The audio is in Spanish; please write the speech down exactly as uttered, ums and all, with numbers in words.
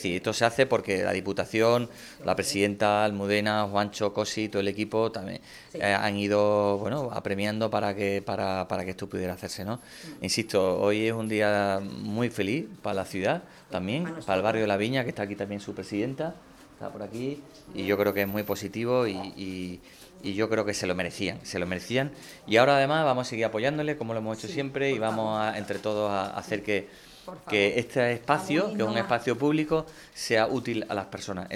Sí, esto se hace porque la Diputación, la presidenta Almudena, Juancho, Cosi, todo el equipo también Sí. eh, han ido, bueno, apremiando para que para, para que esto pudiera hacerse, ¿no? Insisto, hoy es un día muy feliz para la ciudad, también, Para para el barrio de La nosotros. Viña, que está aquí también su presidenta, está por aquí, y yo creo que es muy positivo y, y- y yo creo que se lo merecían, se lo merecían. Y ahora además vamos a seguir apoyándole, como lo hemos hecho Sí, siempre, y por vamos favor. a, entre todos a hacer que Por favor. que este Vamos a espacio, que es un innovar. espacio público, sea útil a las personas.